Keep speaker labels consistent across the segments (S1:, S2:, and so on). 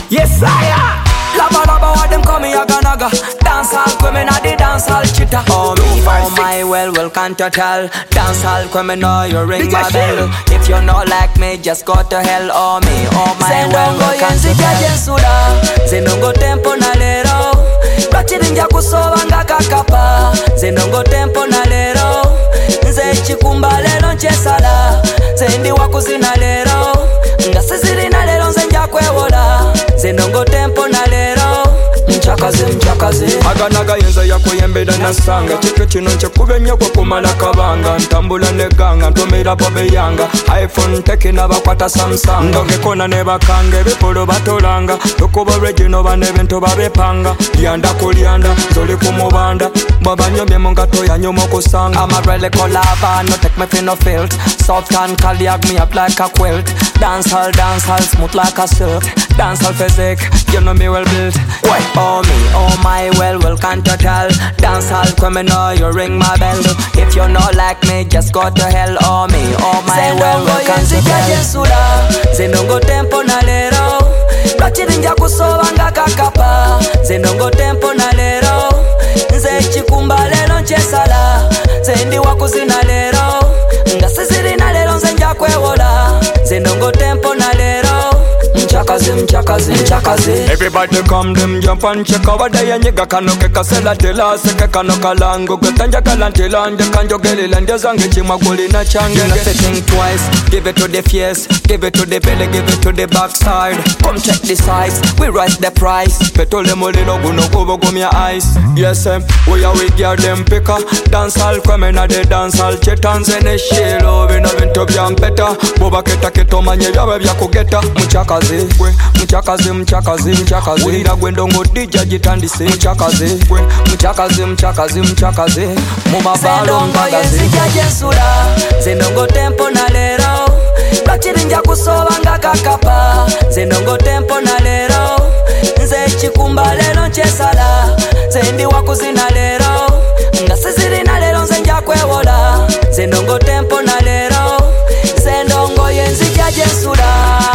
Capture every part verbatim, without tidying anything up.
S1: Yes, I am.
S2: Lava lava what them call me yaga naga. Dance hall women at the dance hall chitta. Oh me, oh my, well, well, can't you tell? Dance hall women know you ring my bell. If you not like me, just go to hell. Oh me, oh my, well, well, can't you tell? Zinongo tempo na lero. Bachirinja kusoba nga kakapa. Zinongo tempo na lero. Nze chikumba lero nchesala. Zendi wakuzina lero. Nga sizili na lero nze nja kwewola. Zinongo tempo na lero. Mchakazi mchakazi
S1: aganaga yenza yakuyembera nasanga chito chino nchekubenya kwa kumala kabanga ntambula neganga ntomera bobe yanga iPhone tekina bakwata Samsung ndoge kona ne bakange bipolo batolanga tokuba regional bane bento babepanga yanda kulyanda zoli kumubanda babanyomye mongato yanyomo kusanga
S2: I'm a relic lava no take me for no filth soft and cardiac me up like a quilt dance hall dance hall smooth like a silk dance hall physique you know me well built. Wait. Oh me, oh my, well, well, can't you tell? Dance hall come know you ring my bell. If you not like me, just go to hell. Oh me, oh my, well, well, can't you tell? Zinongo tempo na lero. Bachirinja kusoba nga kakapa. Zinongo tempo na lero. Nze chikumba lero nchesala. Zendi wakuzina lero. Nga siziri na lero nze nja kwewola. Zinongo tempo na lero. Mchakazi, mchakazi, mchakazi.
S1: Everybody come them jump and check over there and nigga kano ke kasela tela seke kano kalango kwetanja kalantela ande kanjo gelila ndia zange chima goli na change.
S2: You not think twice, give it to the face, give it to the belly, give it to the backside. Come check the size, we rise the price.
S1: Petole molino guno kubo gumya ice. Yes em, we are we gear them picker. Dance hall kweme na de dance hall chetans ene shilo. We no vinto byampeta, boba keta keto manye yawe bya kugeta. Mchakazi we, mchakazi mchakazi mchakazi ulira gwendongo dija jitandise mchakazi we, mchakazi mchakazi mchakazi mumabalo mbagazi
S2: jesura zinongo tempo na lero bachirinja kusoba nga kakapa zinongo tempo na lero nze chikumba lero nchesala zendi wakuzina lero nga siziri na lero nze nja kwewola zinongo tempo na lero zendongo yenzija jesura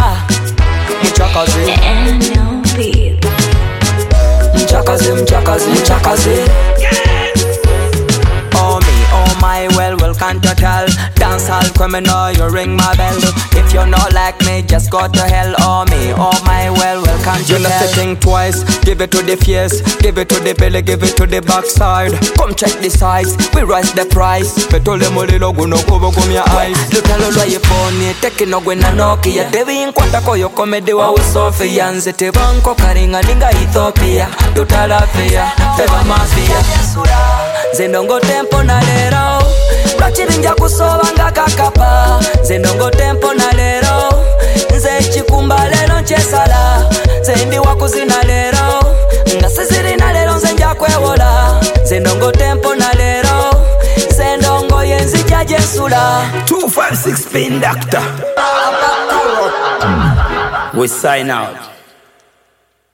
S1: mchakazi
S2: mchakazi mchakazi mchakazi. Oh me, oh my, well, well, can't you tell? Dance hall come know you ring my bell. If you not like me, just go to hell. Oh me, oh my, well, well, can't you,
S1: you
S2: tell?
S1: You not think twice, give it to the face, give it to the belly, give it to the backside.
S2: Come check the size, we rise the price.
S1: Petole molilo guno kubo gumya ice.
S2: Lutalo lwa yeponi, teki no gwena noki ya tevi inkwata koyo komedi wa usofi ya nzete banko karinga ninga Ethiopia. Lutala fia, feva mafia. Zinongo tempo na lero. Bachirinja kusoba nga kakapa. Zinongo tempo na lero. Nze chikumba lero nchesala. Zendi wakuzina lero. Nga siziri na lero nze nja kwewola. Zinongo tempo na lero. Zendongo yenzi jajesula.
S1: two five six Spin Doctor.
S3: We sign out.